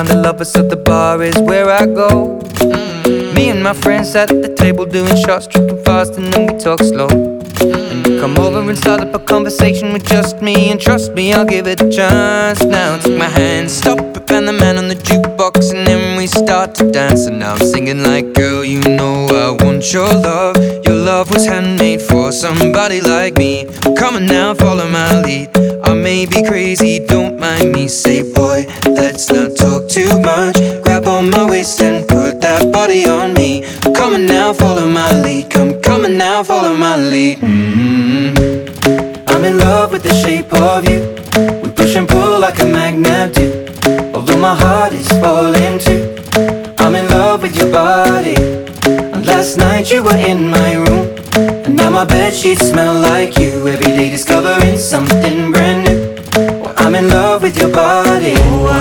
find a lover, so the bar is where I go. Me and my friends sat at the table doing shots, tripping fast, and then we talk slow. And you come over and start up a conversation with just me, and trust me, I'll give it a chance. Now take my hand, stop it, and the man on the jukebox, and then we start to dance. And now I'm singing like, girl, you know I want your love. Your love was handmade for somebody like me. Come on now, follow my lead. I may be crazy, don't mind me. Say, boy, let's not talk too much. Grab on my waist and put that body on me. Come on now, follow my lead. Come on now, follow my lead. I'm in love with the shape of you. We push and pull like a magnet do. Although my heart is falling too, I'm in love with your body. And last night you were in my room, and now my bedsheets smell like you. Every day discovering something brand new. Well, I'm in love with your body.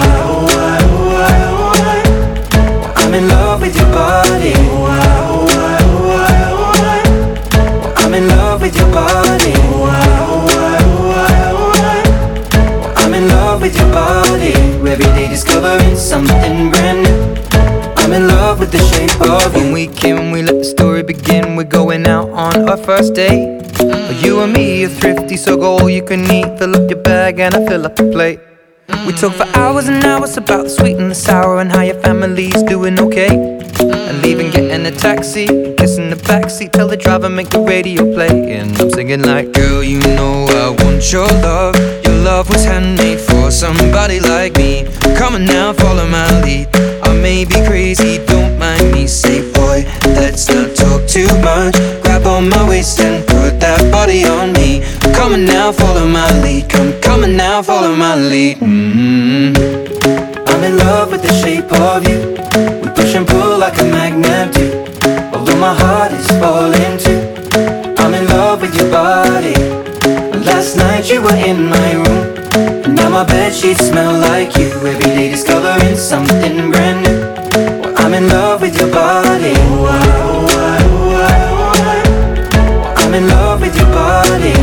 I'm in love with your body. I'm in love with your body. I'm in love with your body. Every day discovering something brand new. I'm in love with the shape of you. When we came, we let the story begin. We're going out on our first date. You and me are thrifty, so go all you can eat. Fill up your bag and I fill up the plate. We talk for hours and hours about the sweet and the sour, and how your family's doing okay. And leaving, getting a taxi, kissing the backseat, tell the driver make the radio play. And I'm singing like, girl, you know I want your love. Your love was handmade for somebody like me. Come on now, follow my lead. I may be crazy, don't mind me. Say, boy, let's not talk too much. Grab on my waist and put that body on me. Come on now, follow my lead. Come on now, follow my lead. I'm in love with the shape of you. We push and pull like a magnet do. Although my heart is falling too, I'm in love with your body. Last night you were in my room, and now my bedsheets smell like you. Every day discovering something brand new. Well, I'm in love with your body. I'm in love with your body.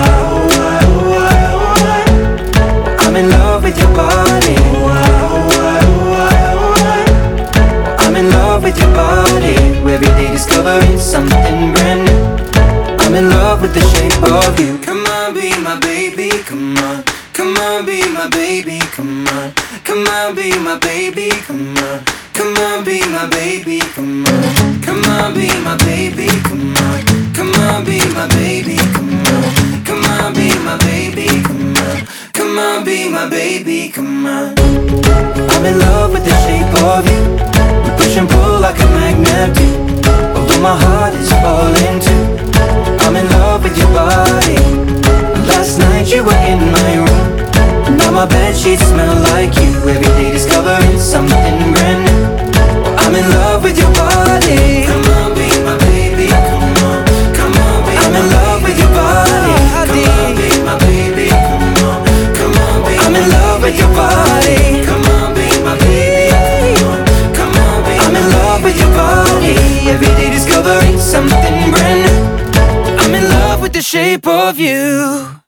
I'm in love with your body. I'm in love with your body. Every day discovering something brand new. I'm in love with the shape of you. Come on, be my baby, come on. Come on, be my baby, come on. Come on, be my baby, come on. Come on, be my baby, come on. Come on, be my baby, come on. Come on, be my baby, come on. Come on, be my baby, come on. Come on, be my baby, come on. I'm in love with the shape of you. We push and pull like a magnet do. Although my heart is falling too, I'm in love with your body. Last night you were in my room, now my bedsheets smell like you. Every day discovering something brand new. I'm in love with your body. Come on, be my baby, come on. Come on, be I'm in love with your body. Come on, be my baby, come on. Come on, be I'm in love with your body. Come on, be my baby, come on. Come on, be I'm in love with your body. Every day discovering something brand new. I'm in love with the shape of you.